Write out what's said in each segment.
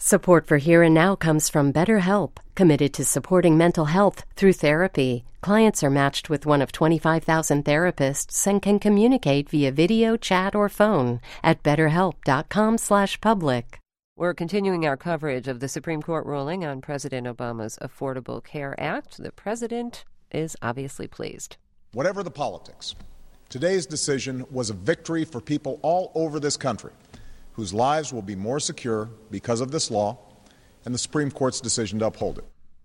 Support for Here and Now comes from BetterHelp, committed to supporting mental health through therapy. Clients are matched with one of 25,000 therapists and can communicate via video, chat, or phone at betterhelp.com/public. We're continuing our coverage of the Supreme Court ruling on President Obama's Affordable Care Act. The president is obviously pleased. Whatever the politics, today's decision was a victory for people all over this country whose lives will be more secure because of this law and the Supreme Court's decision to uphold it.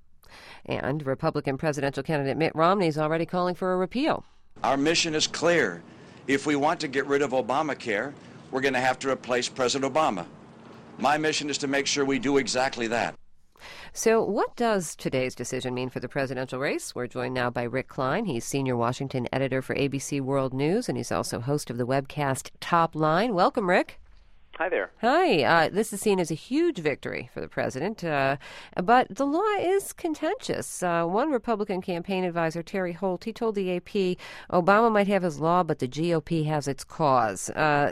And Republican presidential candidate Mitt Romney is already calling for a repeal. Our mission is clear. If we want to get rid of Obamacare, we're going to have to replace President Obama. My mission is to make sure we do exactly that. So what does today's decision mean for the presidential race? We're joined now by Rick Klein. He's senior Washington editor for ABC World News, and he's also host of the webcast Top Line. Welcome, Rick. Hi there. Hi. This is seen as a huge victory for the president, but the law is contentious. One Republican campaign advisor, Terry Holt, he told the AP Obama might have his law, but the GOP has its cause.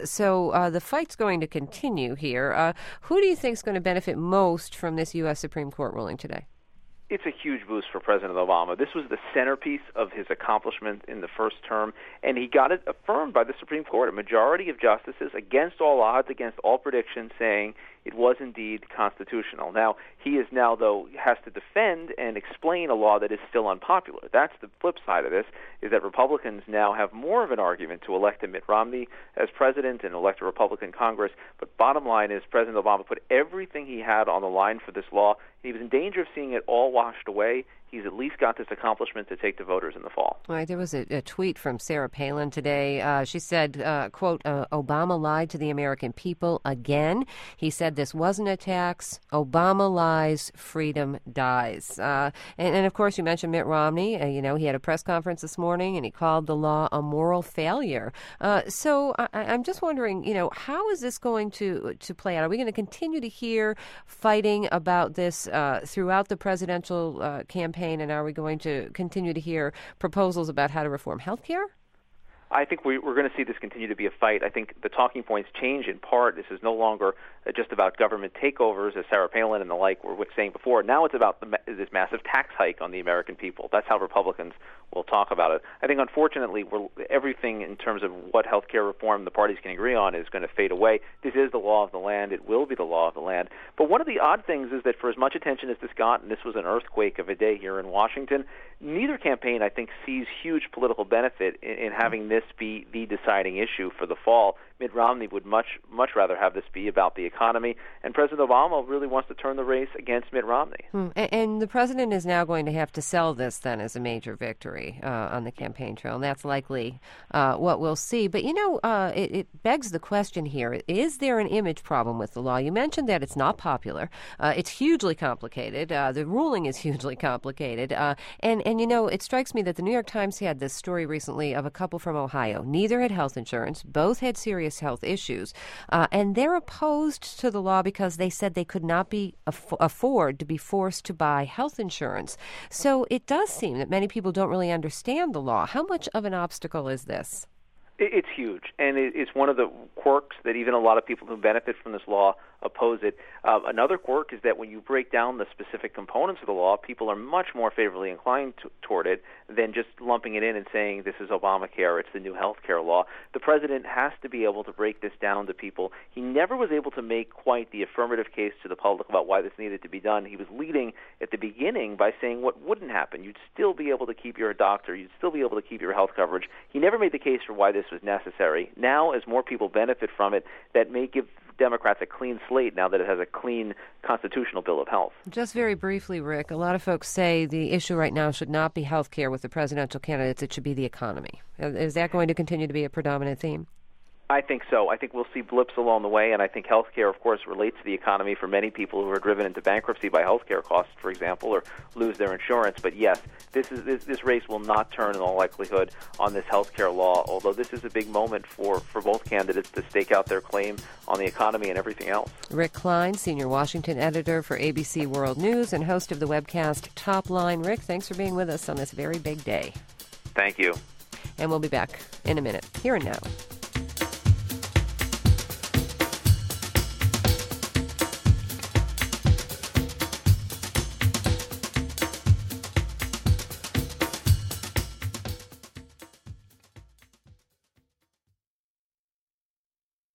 So the fight's going to continue here. Who do you think is going to benefit most from this U.S. Supreme Court ruling today? It's a huge boost for President Obama. This was the centerpiece of his accomplishment in the first term, and he got it affirmed by the Supreme Court, a majority of justices against all odds, against all predictions, saying it was indeed constitutional. Now, he is now, though, has to defend and explain a law that is still unpopular. That's the flip side of this, is that Republicans now have more of an argument to elect Mitt Romney as president and elect a Republican Congress. But bottom line is President Obama put everything he had on the line for this law. He was in danger of seeing it all washed away. He's at least got this accomplishment to take to voters in the fall. All right, there was a tweet from Sarah Palin today. She said, quote, Obama lied to the American people again. He said this wasn't a tax. Obama lies, freedom dies. And of course, you mentioned Mitt Romney. He had a press conference this morning, and he called the law a moral failure. So I'm just wondering, how is this going to play out? Are we going to continue to hear fighting about this throughout the presidential campaign? And are we going to continue to hear proposals about how to reform health care? I think we're going to see this continue to be a fight. I think the talking points change in part. This is no longer just about government takeovers, as Sarah Palin and the like were saying before. Now it's about this massive tax hike on the American people. That's how Republicans will talk about it. I think, unfortunately, everything in terms of what health care reform the parties can agree on is going to fade away. This is the law of the land. It will be the law of the land. But one of the odd things is that for as much attention as this got, and this was an earthquake of a day here in Washington, neither campaign, I think, sees huge political benefit in having this be the deciding issue for the fall. Mitt Romney would much rather have this be about the economy, and President Obama really wants to turn the race against Mitt Romney. And the president is now going to have to sell this then as a major victory on the campaign trail, and that's likely what we'll see. But, it begs the question here, is there an image problem with the law? You mentioned that it's not popular. It's hugely complicated. The ruling is hugely complicated. And it strikes me that the New York Times had this story recently of a couple from Ohio. Neither had health insurance. Both had serious health issues. And they're opposed to the law because they said they could not afford to be forced to buy health insurance. So it does seem that many people don't really understand the law. How much of an obstacle is this? It's huge, and it's one of the quirks that even a lot of people who benefit from this law oppose it. Another quirk is that when you break down the specific components of the law, people are much more favorably inclined toward it than just lumping it in and saying this is Obamacare, it's the new health care law. The president has to be able to break this down to people. He never was able to make quite the affirmative case to the public about why this needed to be done. He was leading at the beginning by saying what wouldn't happen. You'd still be able to keep your doctor. You'd still be able to keep your health coverage. He never made the case for why this was necessary. Now, as more people benefit from it, that may give Democrats a clean slate now that it has a clean constitutional bill of health. Just very briefly, Rick, a lot of folks say the issue right now should not be health care with the presidential candidates. It should be the economy. Is that going to continue to be a predominant theme? I think so. I think we'll see blips along the way, and I think healthcare, of course, relates to the economy for many people who are driven into bankruptcy by healthcare costs, for example, or lose their insurance. But yes, this race will not turn in all likelihood on this healthcare law, although this is a big moment for both candidates to stake out their claim on the economy and everything else. Rick Klein, senior Washington editor for ABC World News and host of the webcast Top Line. Rick, thanks for being with us on this very big day. Thank you. And we'll be back in a minute. Here and Now.